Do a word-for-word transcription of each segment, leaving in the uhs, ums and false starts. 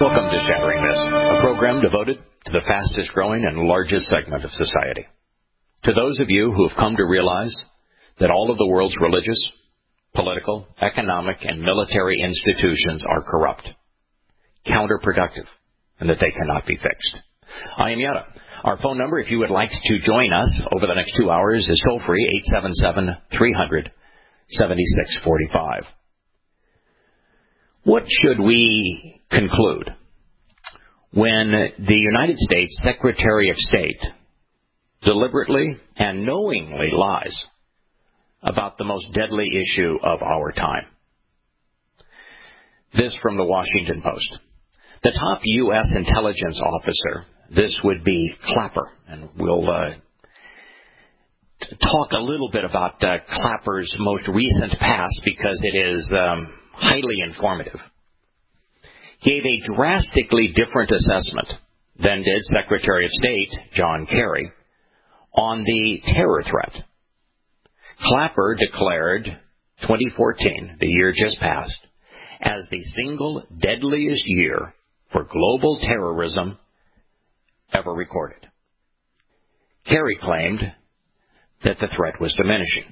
Welcome to Shattering This, a program devoted to the fastest growing and largest segment of society. To those of you who have come to realize that all of the world's religious, political, economic, and military institutions are corrupt, counterproductive, and that they cannot be fixed. I am Yetta. Our phone number, if you would like to join us over the next two hours, is toll-free eight seven seven, three hundred, seventy-six forty-five. What should we conclude when the United States Secretary of State deliberately and knowingly lies about the most deadly issue of our time? This from the Washington Post. The top U S intelligence officer, this would be Clapper, and we'll uh, talk a little bit about uh, Clapper's most recent past because it is um, highly informative, gave a drastically different assessment than did Secretary of State John Kerry on the terror threat. Clapper declared twenty fourteen, the year just passed, as the single deadliest year for global terrorism ever recorded. Kerry claimed that the threat was diminishing.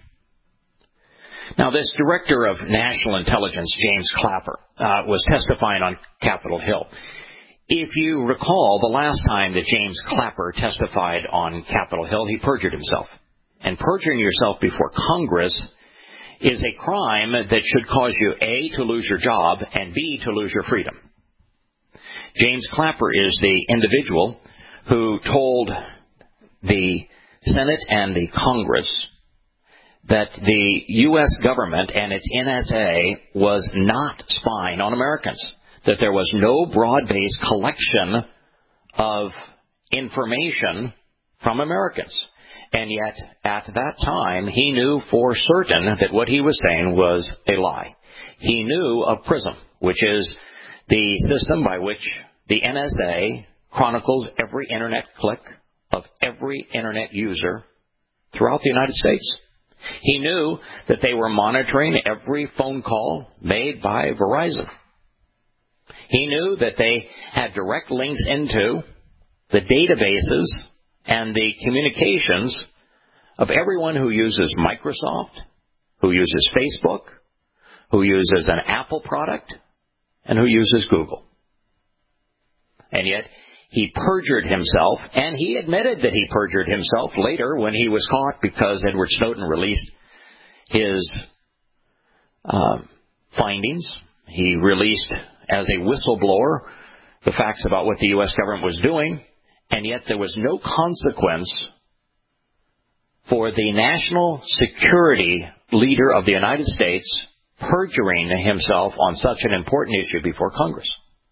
Now, this Director of National Intelligence, James Clapper, uh, was testifying on Capitol Hill. If you recall, the last time that James Clapper testified on Capitol Hill, he perjured himself. And perjuring yourself before Congress is a crime that should cause you, A, to lose your job, and B, to lose your freedom. James Clapper is the individual who told the Senate and the Congress that the U S government and its N S A was not spying on Americans, that there was no broad-based collection of information from Americans. And yet, at that time, he knew for certain that what he was saying was a lie. He knew of PRISM, which is the system by which the N S A chronicles every Internet click of every Internet user throughout the United States. He knew that they were monitoring every phone call made by Verizon. He knew that they had direct links into the databases and the communications of everyone who uses Microsoft, who uses Facebook, who uses an Apple product, and who uses Google. And yet, he perjured himself, and he admitted that he perjured himself later when he was caught because Edward Snowden released his uh, findings. He released, as a whistleblower, the facts about what the U S government was doing, and yet there was no consequence for the national security leader of the United States perjuring himself on such an important issue before Congress.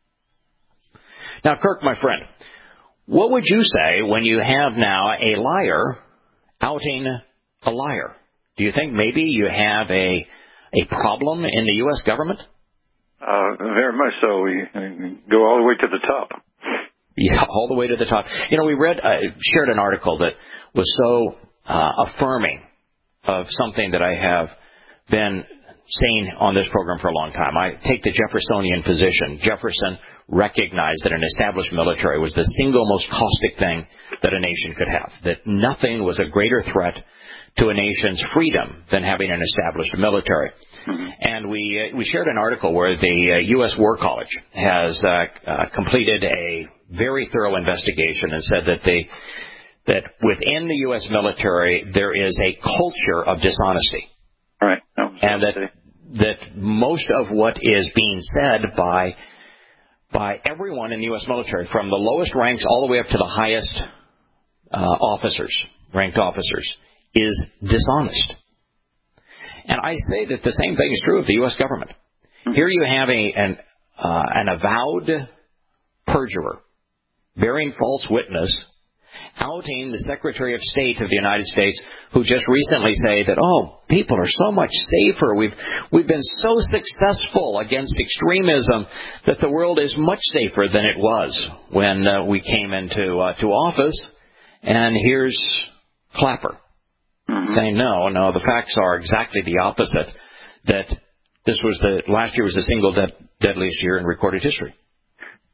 Now, Kirk, my friend, what would you say when you have now a liar outing a liar? Do you think maybe you have a a problem in the U S government? Uh, very much so. We go all the way to the top. Yeah, all the way to the top. You know, we read, uh, shared an article that was so uh, affirming of something that I have been saying on this program for a long time. I take the Jeffersonian position. Jefferson recognized that an established military was the single most caustic thing that a nation could have, that nothing was a greater threat to a nation's freedom than having an established military. Mm-hmm. And we uh, we shared an article where the uh, U S War College has uh, uh, completed a very thorough investigation and said that they that within the U S military there is a culture of dishonesty. Right. And that that most of what is being said by by everyone in the U S military, from the lowest ranks all the way up to the highest uh, officers, ranked officers, is dishonest. And I say that the same thing is true of the U S government. Here you have a an, uh, an avowed perjurer bearing false witness, outing the Secretary of State of the United States, who just recently say that, oh, people are so much safer. We've we've been so successful against extremism that the world is much safer than it was when uh, we came into uh, to office. And here's Clapper mm-hmm. saying, no, no, the facts are exactly the opposite, that this was the last year was the single de- deadliest year in recorded history.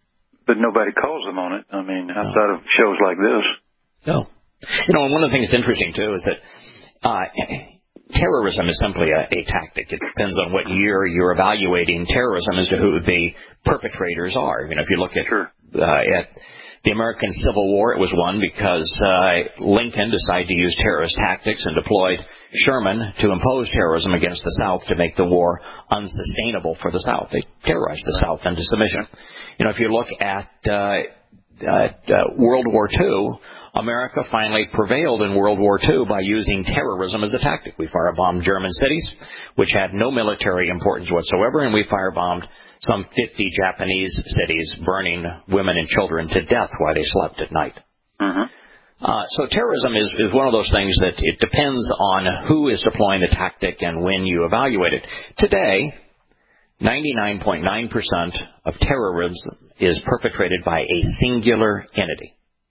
but nobody calls them on it. I mean, outside no. of shows like this. No. You know, and one of the things that's interesting, too, is that uh, terrorism is simply a, a tactic. It depends on what year you're evaluating terrorism as to who the perpetrators are. You know, if you look at, sure. uh, at the American Civil War, it was won because uh, Lincoln decided to use terrorist tactics and deployed Sherman to impose terrorism against the South to make the war unsustainable for the South. They terrorized the South into submission. You know, if you look at uh, uh, uh, World War Two, America finally prevailed in World War Two by using terrorism as a tactic. We firebombed German cities, which had no military importance whatsoever, and we firebombed some fifty Japanese cities, burning women and children to death while they slept at night. Mm-hmm. Uh, so terrorism is, is one of those things that it depends on who is deploying the tactic and when you evaluate it. Today, ninety-nine point nine percent of terrorism is perpetrated by a singular entity.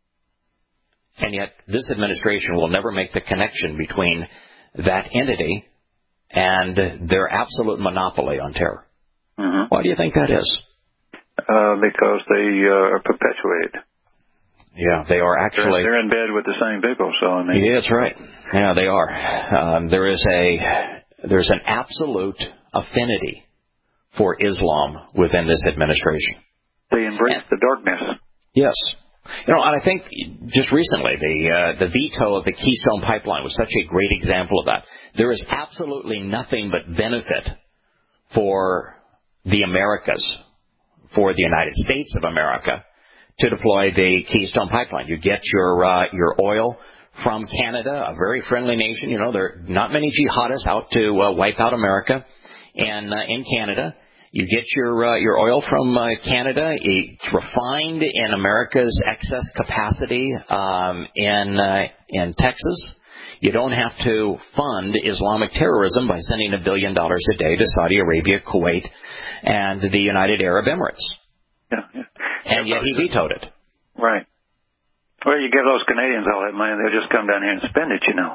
And yet this administration will never make the connection between that entity and their absolute monopoly on terror. Mm-hmm. Why do you think that is? Uh, because they uh, are perpetuated. Yeah, they are actually. They're, they're in bed with the same people, so I mean. Yeah, that's right. Yeah, they are. Um, there is a there's an absolute affinity for Islam within this administration. They embrace and, the darkness. Yes. You know, and I think just recently the uh, the veto of the Keystone Pipeline was such a great example of that. There is absolutely nothing but benefit for the Americas, for the United States of America, to deploy the Keystone Pipeline. You get your uh, your oil from Canada, a very friendly nation. You know, there are not many jihadists out to uh, wipe out America, and uh, in Canada, you get your uh, your oil from uh, Canada. It's refined in America's excess capacity um, in uh, in Texas. You don't have to fund Islamic terrorism by sending a billion dollars a day to Saudi Arabia, Kuwait, and the United Arab Emirates. Yeah, yeah. And yet he vetoed it. Right. Well, you give those Canadians all that money, they'll just come down here and spend it, you know.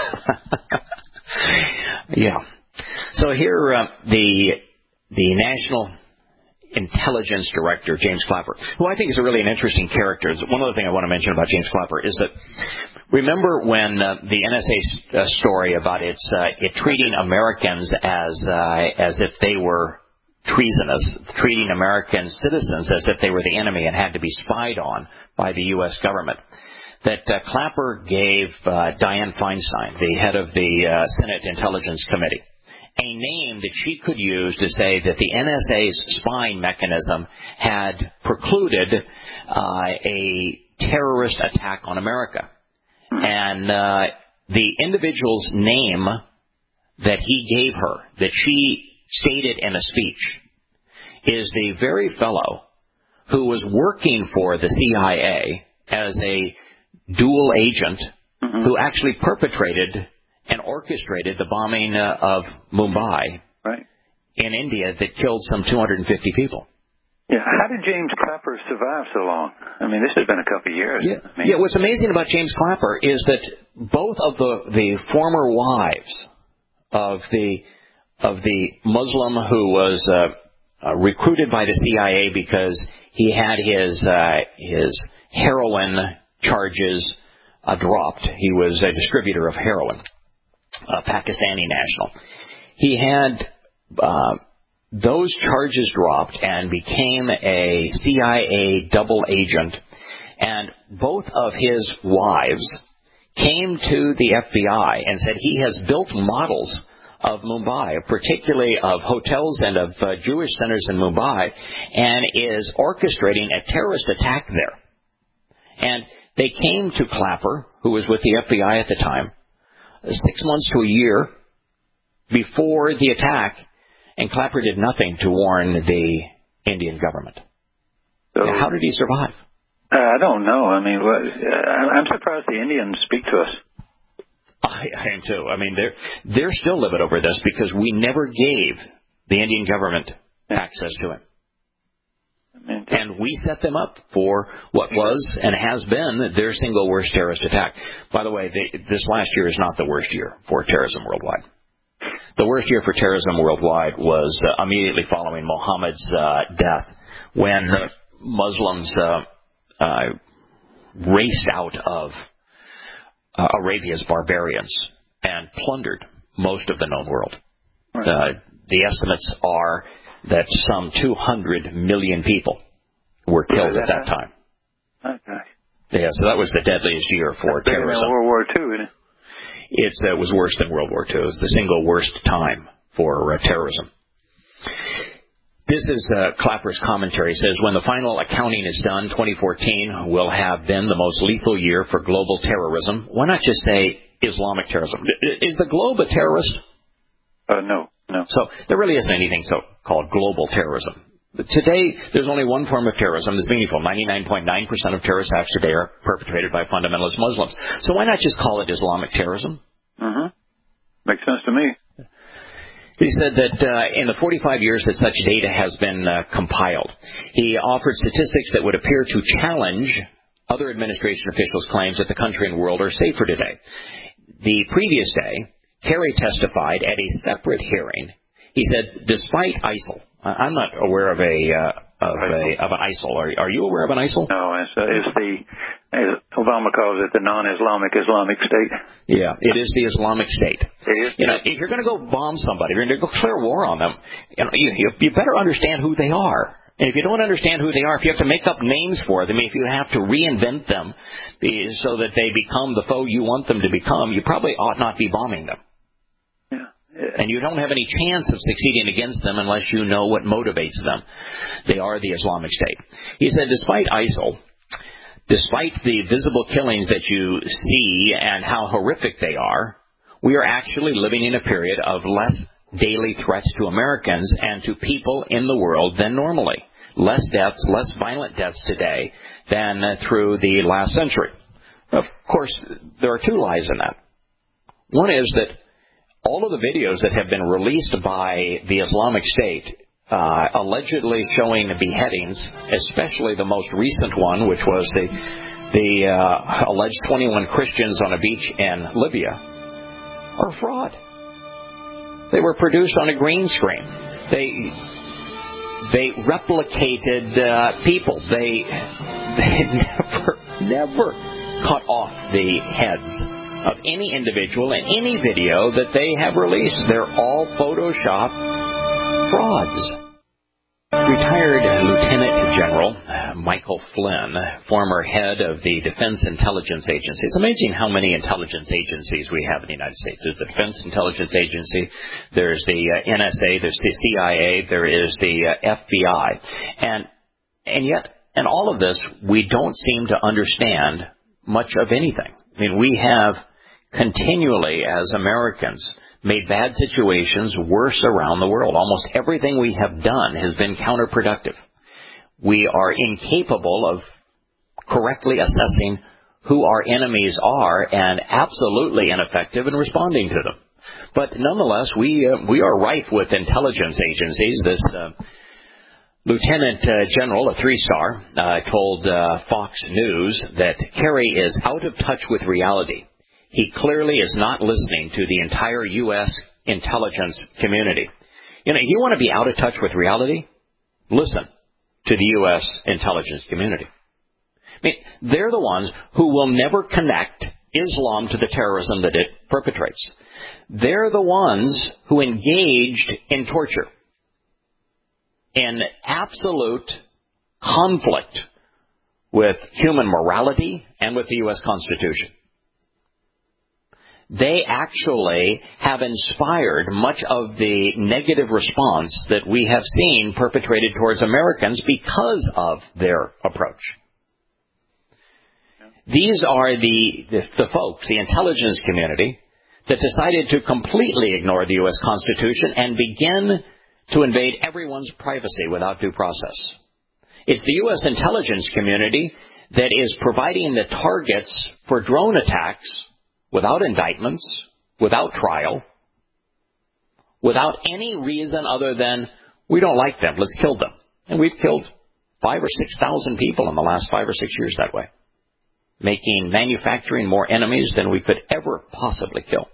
Yeah. So here, uh, the the National Intelligence Director, James Clapper, who I think is a really an interesting character. One other thing I want to mention about James Clapper is that remember when uh, the N S A uh, story about its uh, it treating Americans as uh, as if they were treasonous, treating American citizens as if they were the enemy and had to be spied on by the U S government, that uh, Clapper gave uh, Dianne Feinstein, the head of the uh, Senate Intelligence Committee, a name that she could use to say that the N S A's spying mechanism had precluded uh, a terrorist attack on America. And uh, the individual's name that he gave her, that she stated in a speech, is the very fellow who was working for the C I A as a dual agent mm-hmm. who actually perpetrated and orchestrated the bombing uh, of Mumbai right. in India that killed some two hundred fifty people. Yeah, how did James Clapper survive so long? I mean, this has been a couple of years. Yeah, I mean, yeah. What's amazing about James Clapper is that both of the, the former wives of the of the Muslim who was uh, uh, recruited by the C I A because he had his uh, his heroin charges uh, dropped. He was a distributor of heroin, a Pakistani national. He had uh, those charges dropped and became a C I A double agent. And both of his wives came to the F B I and said he has built models of Mumbai, particularly of hotels and of uh, Jewish centers in Mumbai, and is orchestrating a terrorist attack there. And they came to Clapper, who was with the F B I at the time, six months to a year before the attack, and Clapper did nothing to warn the Indian government. So, now, how did he survive? Uh, I don't know. I mean, what, uh, I'm surprised the Indians speak to us. I, I am too. I mean, they're they're still livid over this because we never gave the Indian government access to him. I mean, and we set them up for what was and has been their single worst terrorist attack. By the way, they, this last year is not the worst year for terrorism worldwide. The worst year for terrorism worldwide was uh, immediately following Mohammed's uh, death, when uh, Muslims uh, uh, raced out of uh, Arabia's barbarians and plundered most of the known world. Right. Uh, the estimates are that some two hundred million people were killed at that time. Okay. Yeah, so that was the deadliest year for That's bigger terrorism. than World War Two, isn't it? It's, uh, it was worse than World War Two. It was the single worst time for uh, terrorism. This is uh, Clapper's commentary. It says, when the final accounting is done, twenty fourteen will have been the most lethal year for global terrorism. Why not just say Islamic terrorism? Is the globe a terrorist? Uh, no, no. So there really isn't anything so-called global terrorism. Today, there's only one form of terrorism that's meaningful. ninety-nine point nine percent of terrorist acts today are perpetrated by fundamentalist Muslims. So why not just call it Islamic terrorism? Mm-hmm. Makes sense to me. He said that uh, in the forty-five years that such data has been uh, compiled, he offered statistics that would appear to challenge other administration officials' claims that the country and world are safer today. The previous day, Kerry testified at a separate hearing. He said, despite ISIL, I'm not aware of a uh, of a of an ISIL. Are, are you aware of an ISIL? No, it's, uh, it's the, as Obama calls it, the non-Islamic Islamic State. Yeah, it is the Islamic State. It is. You know, if you're going to go bomb somebody, if you're going to go declare war on them, you know, you, you, you better understand who they are. And if you don't understand who they are, if you have to make up names for them, if you have to reinvent them so that they become the foe you want them to become, you probably ought not be bombing them. And you don't have any chance of succeeding against them unless you know what motivates them. They are the Islamic State. He said, despite ISIL, despite the visible killings that you see and how horrific they are, we are actually living in a period of less daily threats to Americans and to people in the world than normally. Less deaths, less violent deaths today than uh, through the last century. Of course, there are two lies in that. One is that all of the videos that have been released by the Islamic State, uh, allegedly showing beheadings, especially the most recent one, which was the the uh, alleged twenty-one Christians on a beach in Libya, are fraud. They were produced on a green screen. They they replicated uh, people. They they never never cut off the heads of any individual in any video that they have released. They're all Photoshop frauds. Retired Lieutenant General Michael Flynn, former head of the Defense Intelligence Agency. It's amazing how many intelligence agencies we have in the United States. There's the Defense Intelligence Agency, there's the uh, N S A, there's the C I A, there is the uh, F B I. And, and yet, in all of this, we don't seem to understand much of anything. I mean, we have continually, as Americans, made bad situations worse around the world. Almost everything we have done has been counterproductive. We are incapable of correctly assessing who our enemies are and absolutely ineffective in responding to them. But nonetheless, we uh, we are rife with intelligence agencies. This uh, Lieutenant uh, General, a three-star, uh, told uh, Fox News that Kerry is out of touch with reality. He clearly is not listening to the entire U S intelligence community. You know, you want to be out of touch with reality? Listen to the U S intelligence community. I mean, they're the ones who will never connect Islam to the terrorism that it perpetrates. They're the ones who engaged in torture, in absolute conflict with human morality and with the U S Constitution. They actually have inspired much of the negative response that we have seen perpetrated towards Americans because of their approach. These are the, the, the folks, the intelligence community, that decided to completely ignore the U S Constitution and begin to invade everyone's privacy without due process. It's the U S intelligence community that is providing the targets for drone attacks without indictments, without trial, without any reason other than, we don't like them, let's kill them. And we've killed five or six thousand people in the last five or six years that way, making manufacturing more enemies than we could ever possibly kill.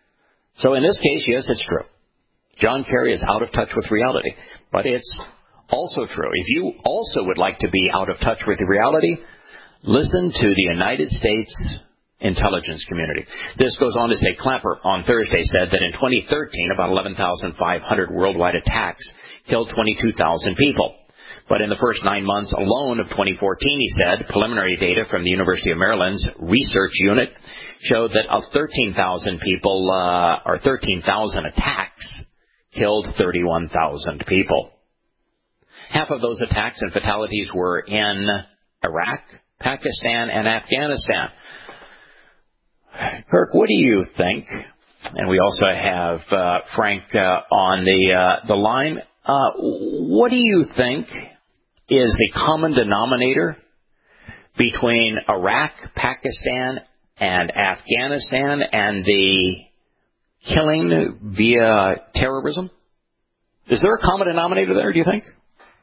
So in this case, yes, it's true. John Kerry is out of touch with reality, but it's also true. If you also would like to be out of touch with reality, listen to the United States intelligence community. This goes on to say, Clapper on Thursday said that in twenty thirteen, about eleven thousand five hundred worldwide attacks killed twenty-two thousand people. But in the first nine months alone of twenty fourteen, he said, preliminary data from the University of Maryland's research unit showed that of thirteen thousand people, uh, or thirteen thousand attacks, killed thirty-one thousand people. Half of those attacks and fatalities were in Iraq, Pakistan, and Afghanistan. Kirk, what do you think? And we also have uh, Frank uh, on the uh, the line. Uh, what do you think is the common denominator between Iraq, Pakistan, and Afghanistan and the killing via terrorism? Is there a common denominator there, do you think?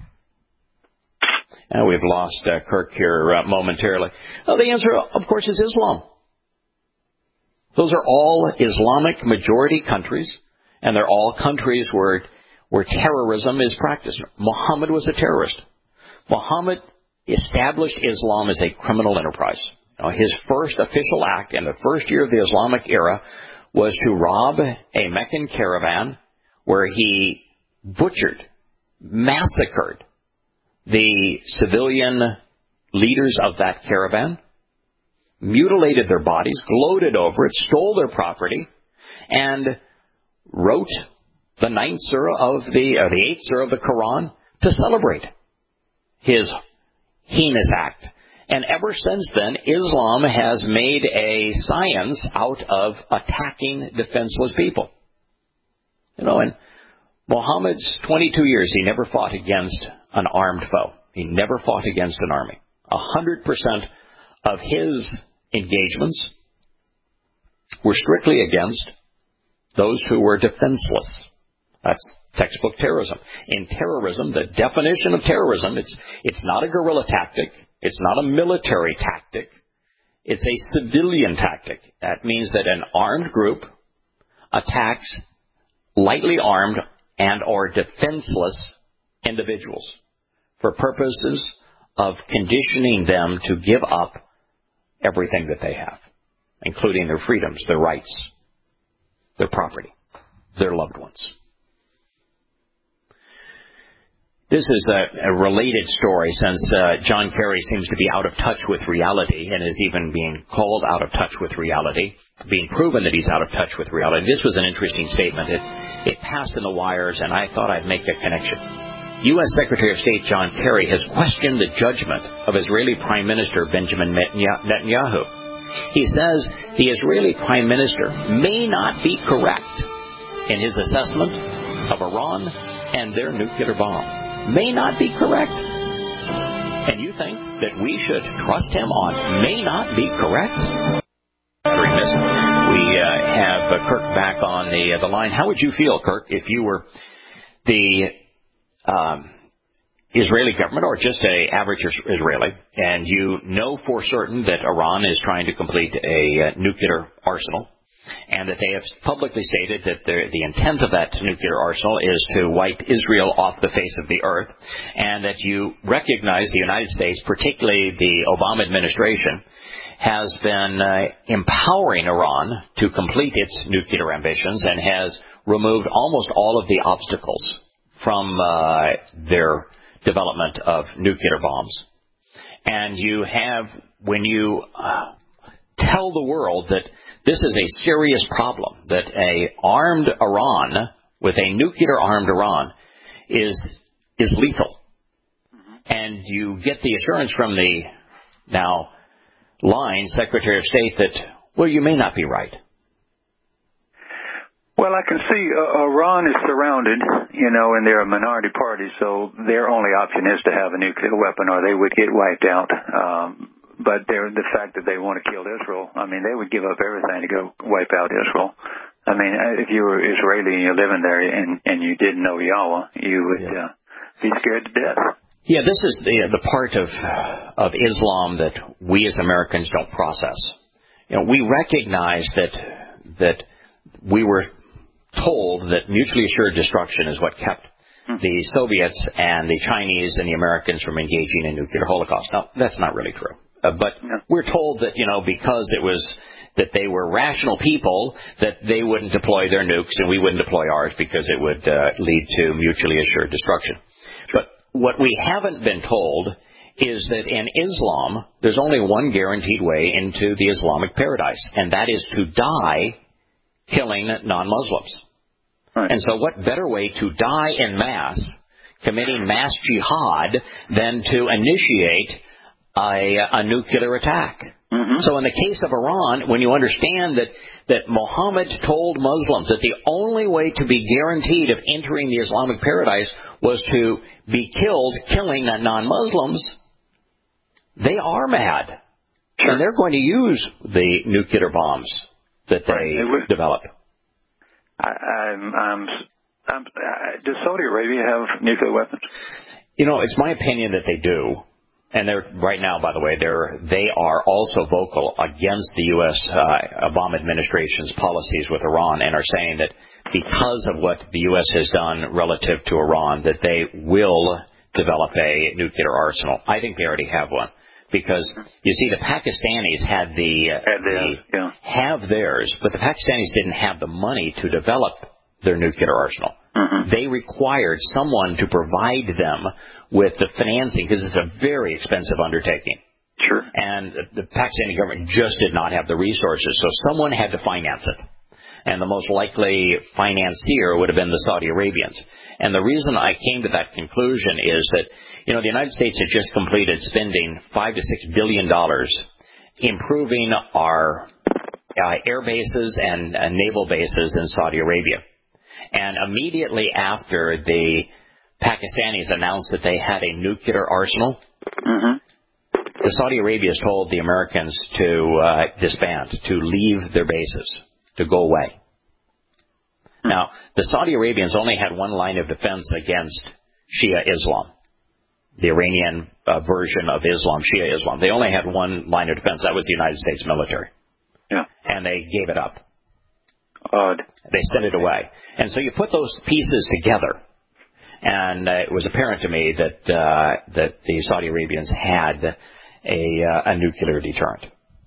Uh, we've lost uh, Kirk here uh, momentarily. Well, the answer, of course, is Islam. Those are all Islamic majority countries, and they're all countries where where terrorism is practiced. Muhammad was a terrorist. Muhammad established Islam as a criminal enterprise. Now, his first official act in the first year of the Islamic era was to rob a Meccan caravan where he butchered, massacred the civilian leaders of that caravan, mutilated their bodies, gloated over it, stole their property, and wrote the ninth surah of the, or the eighth surah of the Quran to celebrate his heinous act. And ever since then, Islam has made a science out of attacking defenseless people. You know, in Muhammad's twenty-two years, he never fought against an armed foe. He never fought against an army. A hundred percent of his engagements were strictly against those who were defenseless. That's textbook terrorism. In terrorism, the definition of terrorism, it's it's not a guerrilla tactic. It's not a military tactic. It's a civilian tactic. That means that an armed group attacks lightly armed and or defenseless individuals for purposes of conditioning them to give up everything that they have, including their freedoms, their rights, their property, their loved ones. This is a, a related story since uh, John Kerry seems to be out of touch with reality and is even being called out of touch with reality, being proven that he's out of touch with reality. This was an interesting statement. It, it passed in the wires, and I thought I'd make a connection. U S Secretary of State John Kerry has questioned the judgment of Israeli Prime Minister Benjamin Netanyahu. He says the Israeli Prime Minister may not be correct in his assessment of Iran and their nuclear bomb. May not be correct. And you think that we should trust him on may not be correct? We uh, have uh, Kirk back on the uh, the line. How would you feel, Kirk, if you were the um, Israeli government or just a average Israeli, and you know for certain that Iran is trying to complete a uh, nuclear arsenal, and that they have publicly stated that the intent of that nuclear arsenal is to wipe Israel off the face of the earth, and that you recognize the United States, particularly the Obama administration, has been uh, empowering Iran to complete its nuclear ambitions and has removed almost all of the obstacles from uh, their development of nuclear bombs. And you have, when you uh, tell the world that this is a serious problem, that a armed Iran, with a nuclear-armed Iran, is is lethal. Mm-hmm. And you get the assurance from the now line Secretary of State that, well, you may not be right. Well, I can see uh, Iran is surrounded, you know, and they're a minority party, so their only option is to have a nuclear weapon or they would get wiped out. Um But they're, the fact that they want to kill Israel, I mean, they would give up everything to go wipe out Israel. I mean, if you were Israeli and you're living there and, and you didn't know Yahweh, you would yeah. uh, be scared to death. Yeah, this is the the part of of Islam that we as Americans don't process. You know, we recognize that that we were told that mutually assured destruction is what kept the Soviets and the Chinese and the Americans from engaging in nuclear holocaust. Now, that's not really true. Uh, but yeah. we're told that, you know, because it was that they were rational people, that they wouldn't deploy their nukes and we wouldn't deploy ours because it would uh, lead to mutually assured destruction. But what we haven't been told is that in Islam, there's only one guaranteed way into the Islamic paradise, and that is to die killing non-Muslims. Right. And so what better way to die en masse, committing mass jihad, than to initiate a, a nuclear attack? Mm-hmm. So in the case of Iran, when you understand that, that Muhammad told Muslims that the only way to be guaranteed of entering the Islamic paradise was to be killed killing non-Muslims, they are mad. Sure. And they're going to use the nuclear bombs that they right. develop. I, I'm, I'm, I'm, uh, does Saudi Arabia have nuclear weapons? You know, it's my opinion that they do. And they're, right now, by the way, they're, they are also vocal against the U S Uh, Obama administration's policies with Iran and are saying that because of what the U S has done relative to Iran, that they will develop a nuclear arsenal. I think they already have one. Because, you see, the Pakistanis had the, uh, had the yeah. have theirs, but the Pakistanis didn't have the money to develop their nuclear arsenal. Mm-hmm. They required someone to provide them with the financing because it's a very expensive undertaking. Sure. And the Pakistani government just did not have the resources, so someone had to finance it. And the most likely financier would have been the Saudi Arabians. And the reason I came to that conclusion is that, you know, the United States has just completed spending five to six billion dollars improving our uh, air bases and uh, naval bases in Saudi Arabia. And immediately after the Pakistanis announced that they had a nuclear arsenal, mm-hmm. the Saudi Arabians told the Americans to uh, disband, to leave their bases, to go away. Now, the Saudi Arabians only had one line of defense against Shia Islam, the Iranian uh, version of Islam, Shia Islam. They only had one line of defense. That was the United States military. Yeah. And they gave it up. Odd. They sent it away. And so you put those pieces together, and uh, it was apparent to me that uh, that the Saudi Arabians had a, uh, a nuclear deterrent.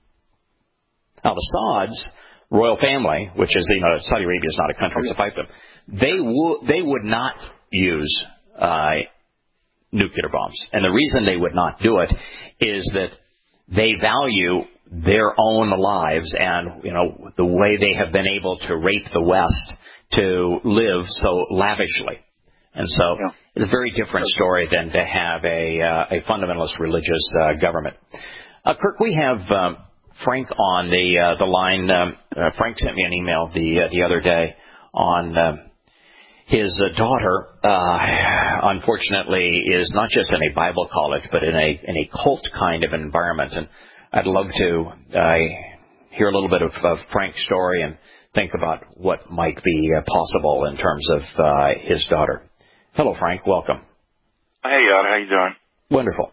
Now, the Sauds, royal family, which is, you know, Saudi Arabia is not a country, so fight them, they, wo- they would not use uh, nuclear bombs. And the reason they would not do it is that they value their own lives and, you know, the way they have been able to rape the West to live so lavishly. And so yeah. it's a very different story than to have a, uh, a fundamentalist religious uh, government. Uh, Kirk, we have um, Frank on the uh, the line. Um, uh, Frank sent me an email the uh, the other day on um, his uh, daughter. Uh, unfortunately, is not just in a Bible college, but in a in a cult kind of environment. And I'd love to uh, hear a little bit of, of Frank's story and think about what might be uh, possible in terms of uh, his daughter. Hello, Frank. Welcome. Hey, Yod. How you doing? Wonderful.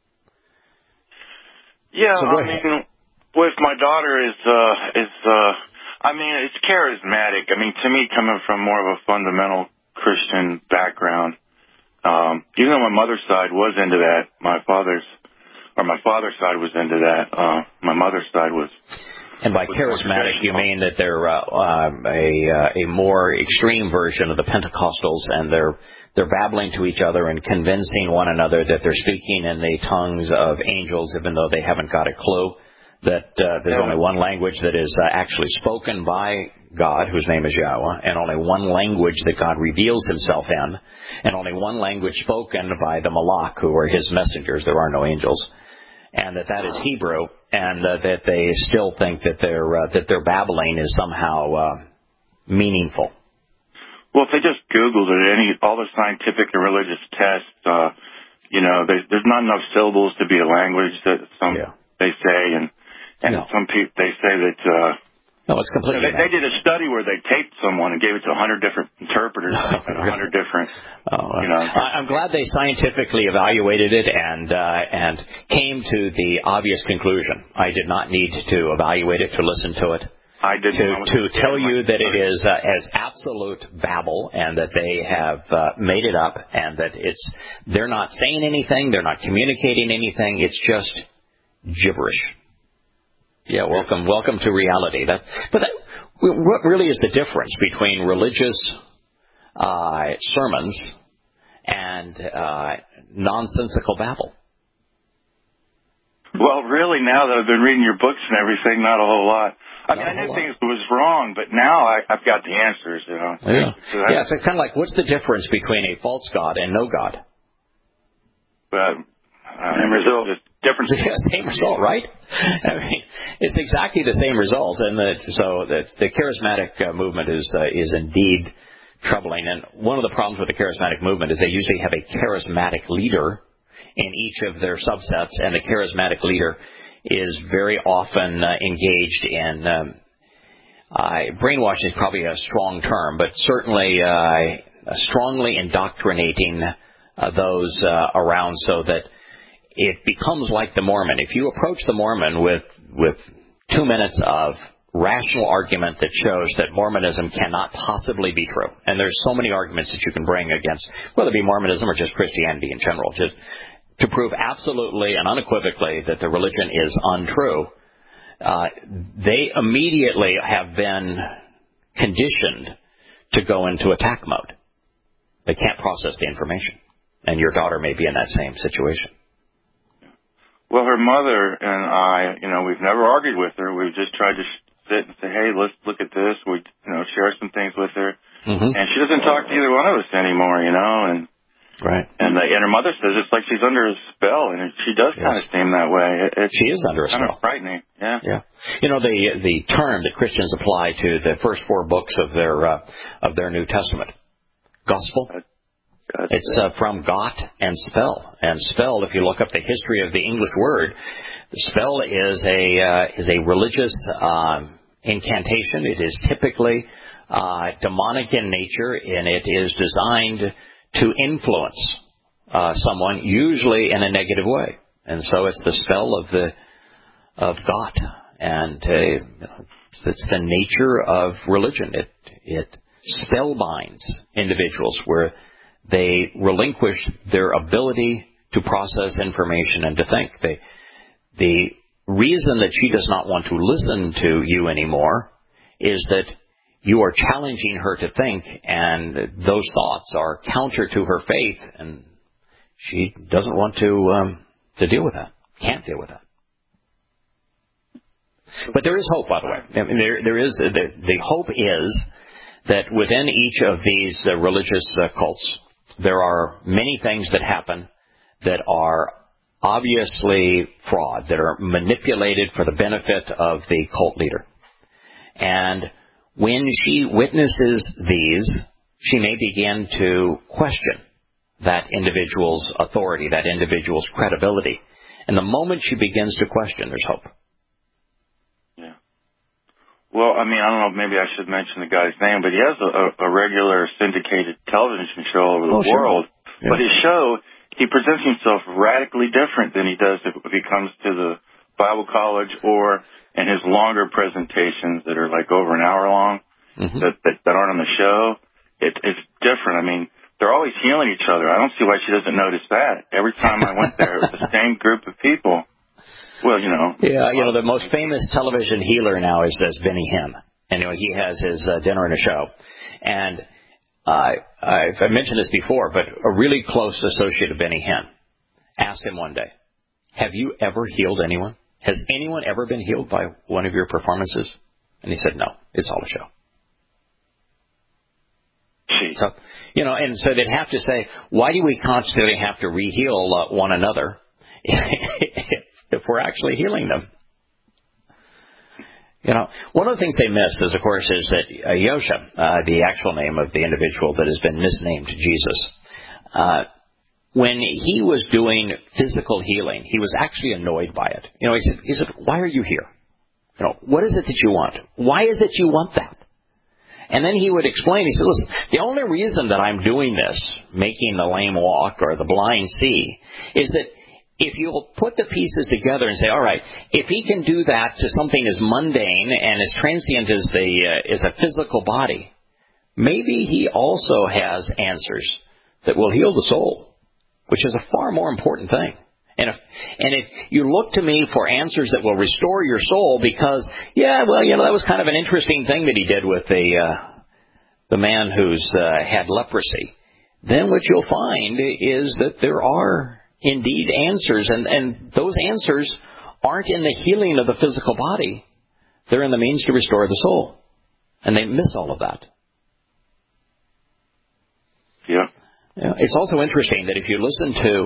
Yeah, so I mean, with my daughter is, uh, is, uh, I mean, it's charismatic. I mean, to me, coming from more of a fundamental Christian background, um, even though my mother's side was into that, my father's, or my father's side was into that, uh, my mother's side was. And by charismatic, you mean that they're uh, uh, a uh, a more extreme version of the Pentecostals, and they're they're babbling to each other and convincing one another that they're speaking in the tongues of angels, even though they haven't got a clue. That uh, there's only one language that is uh, actually spoken by God, whose name is Yahweh, and only one language that God reveals himself in, and only one language spoken by the Malak, who are his messengers. There are no angels. And that that is Hebrew, and uh, that they still think that their uh, that their babbling is somehow uh, meaningful. Well, if they just Googled it, any all the scientific and religious tests, uh, you know, there's, there's not enough syllables to be a language that some yeah. they say, and and no. some people they say that. Uh, No, it's completely. They, they did a study where they taped someone and gave it to a hundred different interpreters and a hundred different. Oh, you know. I'm glad they scientifically evaluated it and uh, and came to the obvious conclusion. I did not need to evaluate it to listen to it. I didn't to, know to tell you that it is uh, as absolute babble and that they have uh, made it up and that it's they're not saying anything, they're not communicating anything, it's just gibberish. Yeah, welcome, welcome to reality. That, but that, what really is the difference between religious uh, sermons and uh, nonsensical babble? Well, really, now that I've been reading your books and everything, not a whole lot. I mean, I knew things was wrong, but now I, I've got the answers, you know. Yeah. So I, yeah, so it's kind of like, what's the difference between a false God and no God? But, uh, same result. Just different. Yeah, same result, right? I mean, it's exactly the same result, and that, so that the charismatic uh, movement is uh, is indeed troubling. And one of the problems with the charismatic movement is they usually have a charismatic leader in each of their subsets, and the charismatic leader is very often uh, engaged in um, uh, brainwashing is probably a strong term, but certainly uh, strongly indoctrinating uh, those uh, around so that it becomes like the Mormon. If you approach the Mormon with with two minutes of rational argument that shows that Mormonism cannot possibly be true, and there's so many arguments that you can bring against, whether it be Mormonism or just Christianity in general, just to prove absolutely and unequivocally that the religion is untrue, uh, they immediately have been conditioned to go into attack mode. They can't process the information. And your daughter may be in that same situation. Well, her mother and I, you know, we've never argued with her. We've just tried to sit and say, hey, let's look at this. We, you know, share some things with her. Mm-hmm. And she doesn't talk to either one of us anymore, you know, and Right. And, uh, and her mother says it's like she's under a spell, and she does yes. kind of seem that way. It, it's she is under a kind spell. Of frightening. Yeah. Yeah. You know, the the term that Christians apply to the first four books of their uh, of their New Testament, gospel. God, God it's uh, from got and spell. And spell, if you look up the history of the English word, spell is a uh, is a religious um, incantation. It is typically uh, demonic in nature, and it is designed to influence uh, someone, usually in a negative way. And so it's the spell of the of God, and uh, it's the nature of religion. It it spellbinds individuals where they relinquish their ability to process information and to think. They, the reason that she does not want to listen to you anymore is that you are challenging her to think, and those thoughts are counter to her faith, and she doesn't want to um, to deal with that. Can't deal with that. But there is hope, by the way. I mean, there there is the, the hope is that within each of these uh, religious uh, cults, there are many things that happen that are obviously fraud, that are manipulated for the benefit of the cult leader, and when she witnesses these, she may begin to question that individual's authority, that individual's credibility. And the moment she begins to question, there's hope. Yeah. Well, I mean, I don't know, maybe I should mention the guy's name, but he has a, a regular syndicated television show over the oh, world. Sure. Yeah. But his show, he presents himself radically different than he does if he comes to the Bible college or in his longer presentations that are like over an hour long, mm-hmm. that, that that aren't on the show. It, it's different. I mean, they're always healing each other. I don't see why she doesn't notice that. Every time I went there, it was the same group of people. Well, you know. Yeah, you know, the most famous television healer now is, is Benny Hinn. And, you know, he has his uh, dinner and a show. And uh, I've I mentioned this before, but a really close associate of Benny Hinn asked him one day, have you ever healed anyone? Has anyone ever been healed by one of your performances? And he said, no, it's all a show. Jeez. So, you know, and so they'd have to say, why do we constantly have to re-heal uh, one another if, if we're actually healing them? You know, one of the things they miss is, of course, is that uh, Yosha, uh, the actual name of the individual that has been misnamed Jesus, uh, when he was doing physical healing, he was actually annoyed by it. You know, he said, he said, why are you here? You know, what is it that you want? Why is it you want that? And then he would explain, he said, listen, the only reason that I'm doing this, making the lame walk or the blind see, is that if you'll put the pieces together and say, all right, if he can do that to something as mundane and as transient as the uh, as a physical body, maybe he also has answers that will heal the soul, which is a far more important thing. And if and if you look to me for answers that will restore your soul, because yeah, well, you know, that was kind of an interesting thing that he did with the uh, the man who's uh, had leprosy, then what you'll find is that there are indeed answers, and, and those answers aren't in the healing of the physical body. They're in the means to restore the soul. And they miss all of that. Yeah. Yeah. It's also interesting that if you listen to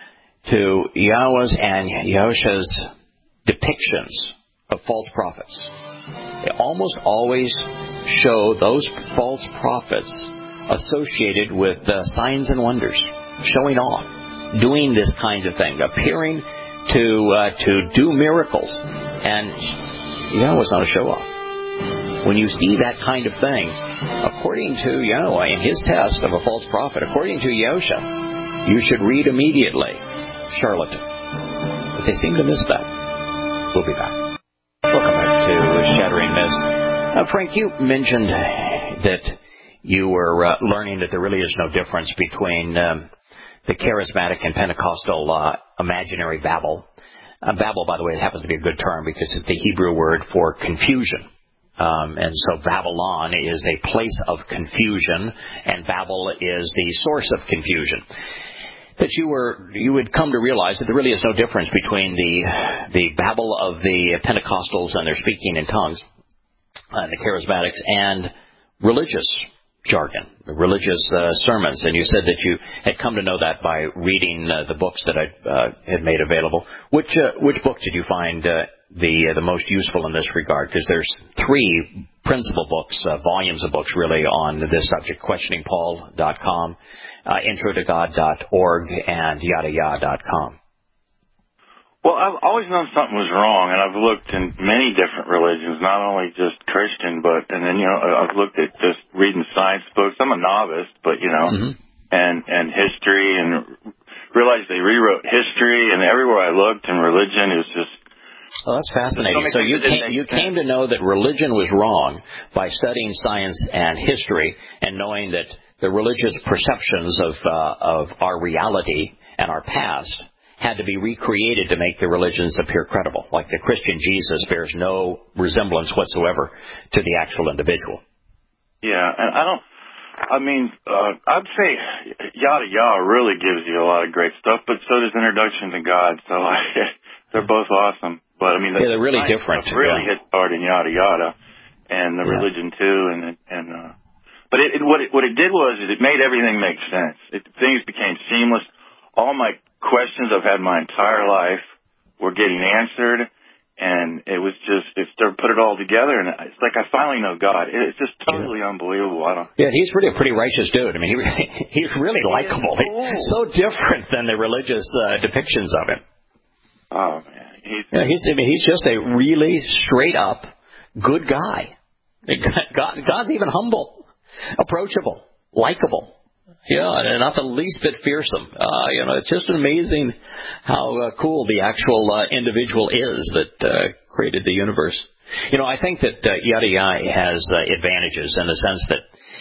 to Yahweh's and Yahusha's depictions of false prophets, they almost always show those false prophets associated with uh, signs and wonders, showing off, doing this kinds of thing, appearing to uh, to do miracles. And Yahweh's not a show-off. When you see that kind of thing, according to Yahweh in his test of a false prophet, according to Yahusha, you should read immediately, charlatan. But they seem to miss that. We'll be back. Welcome back to Shattering Myths. Uh, Frank, you mentioned that you were uh, learning that there really is no difference between um, the charismatic and Pentecostal uh, imaginary Babel. Uh, Babel, by the way, it happens to be a good term because it's the Hebrew word for confusion. Um, and so Babylon is a place of confusion, and Babel is the source of confusion. That you were, you would come to realize that there really is no difference between the the Babel of the Pentecostals and their speaking in tongues, and the charismatics, and religious jargon, religious uh, sermons. And you said that you had come to know that by reading uh, the books that I uh, had made available. Which uh, which book did you find uh, the uh, the most useful in this regard? Because there's three principal books, uh, volumes of books really on this subject: questioning paul dot com, uh, intro to god dot org, and yada yada dot com. Well, I've always known something was wrong, and I've looked in many different religions, not only just Christian, but, and then, you know, I've looked at just reading science books. I'm a novice, but, you know, mm-hmm. and, and history, and realized they rewrote history, and everywhere I looked in religion, it was just... Well, that's fascinating. So you came, you came to know that religion was wrong by studying science and history and knowing that the religious perceptions of, uh, of our reality and our past had to be recreated to make the religions appear credible. Like the Christian Jesus bears no resemblance whatsoever to the actual individual. Yeah, and I don't, I mean, uh, I'd say Yada Yada really gives you a lot of great stuff, but so does Introduction to God, so I, they're both awesome. But I mean, the yeah, they're really different. Really yeah. hit hard in Yada Yada, and the yeah. religion too, and and uh, but it, it, what it what it did was it made everything make sense. It, things became seamless. All my questions I've had my entire life were getting answered, and it was just, it started put it all together, and it's like I finally know God. It's just totally yeah. unbelievable. I don't. Yeah, he's really a pretty righteous dude. I mean, he really, he's really likable. He's so different than the religious uh, depictions of him. Oh man, he's yeah, he's I mean, he's just a really straight up good guy. God, God's even humble, approachable, likable. Yeah, and not the least bit fearsome. Uh, you know, it's just amazing how uh, cool the actual uh, individual is that uh, created the universe. You know, I think that uh, Yada Yada has uh, advantages in the sense that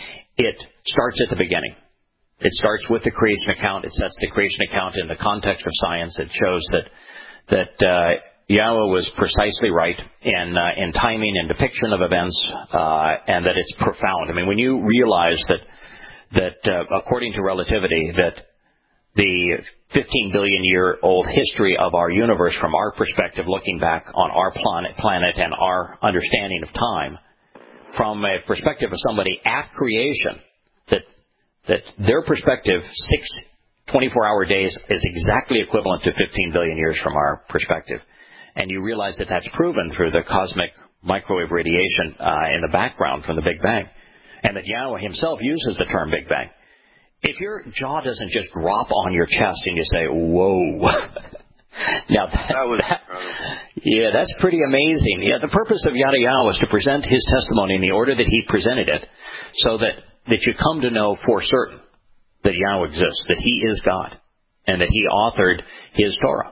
it starts at the beginning. It starts with the creation account. It sets the creation account in the context of science. It shows that that uh, Yahweh was precisely right in uh, in timing and depiction of events, uh, and that it's profound. I mean, when you realize that. that uh, according to relativity, that the fifteen billion year old history of our universe from our perspective, looking back on our planet, planet and our understanding of time, from a perspective of somebody at creation, that that their perspective, six twenty-four hour days, is exactly equivalent to fifteen billion years from our perspective. And you realize that that's proven through the cosmic microwave radiation uh, in the background from the Big Bang. And that Yahweh himself uses the term Big Bang. If your jaw doesn't just drop on your chest and you say, whoa. now that, that was that, yeah, that's pretty amazing. Yeah, the purpose of Yada Yada was to present his testimony in the order that he presented it, so that, that you come to know for certain that Yahweh exists, that he is God, and that he authored his Torah.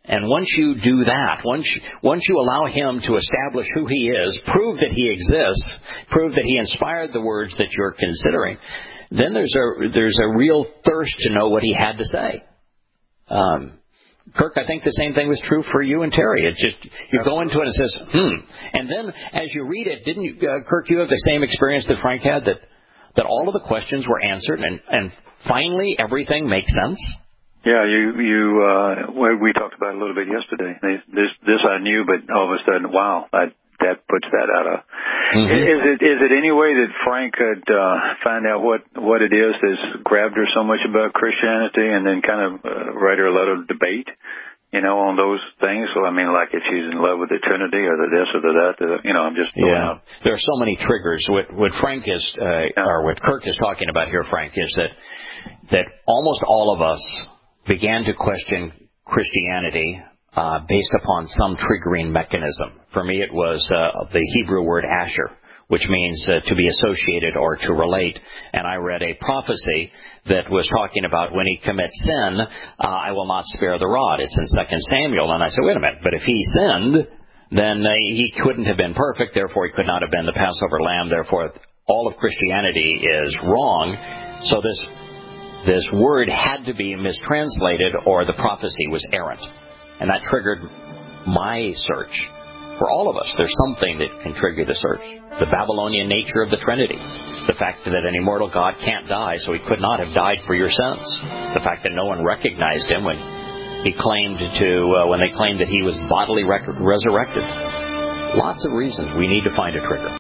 And once you do that, once you, once you allow him to establish who he is, prove that he exists, prove that he inspired the words that you're considering, then there's a there's a real thirst to know what he had to say. Um, Kirk, I think the same thing was true for you and Terry. It just you go into it and it says, hmm, and then as you read it, didn't you, uh, Kirk? You have the same experience that Frank had, that that all of the questions were answered, and and finally everything makes sense. Yeah, you you uh, we talked about it a little bit yesterday. This this I knew, but all of a sudden, wow, that that puts that out of. Mm-hmm. Is it is it any way that Frank could uh, find out what what it is that's grabbed her so much about Christianity, and then kind of uh, write her a little debate, you know, on those things? So I mean, like if she's in love with the Trinity or the this or the that, the, you know, I'm just yeah. Out. There are so many triggers. What what Frank is uh, yeah. or what Kirk is talking about here, Frank, is that that almost all of us began to question Christianity uh, based upon some triggering mechanism. For me, it was uh, the Hebrew word asher, which means uh, to be associated or to relate. And I read a prophecy that was talking about when he commits sin, uh, I will not spare the rod. It's in Second Samuel. And I said, wait a minute, but if he sinned, then uh, he couldn't have been perfect, therefore he could not have been the Passover lamb, therefore all of Christianity is wrong. So this This word had to be mistranslated, or the prophecy was errant. And that triggered my search. For all of us, there's something that can trigger the search. The Babylonian nature of the Trinity. The fact that an immortal God can't die, so he could not have died for your sins. The fact that no one recognized him when he claimed to, uh, when they claimed that he was bodily rec- resurrected. Lots of reasons we need to find a trigger.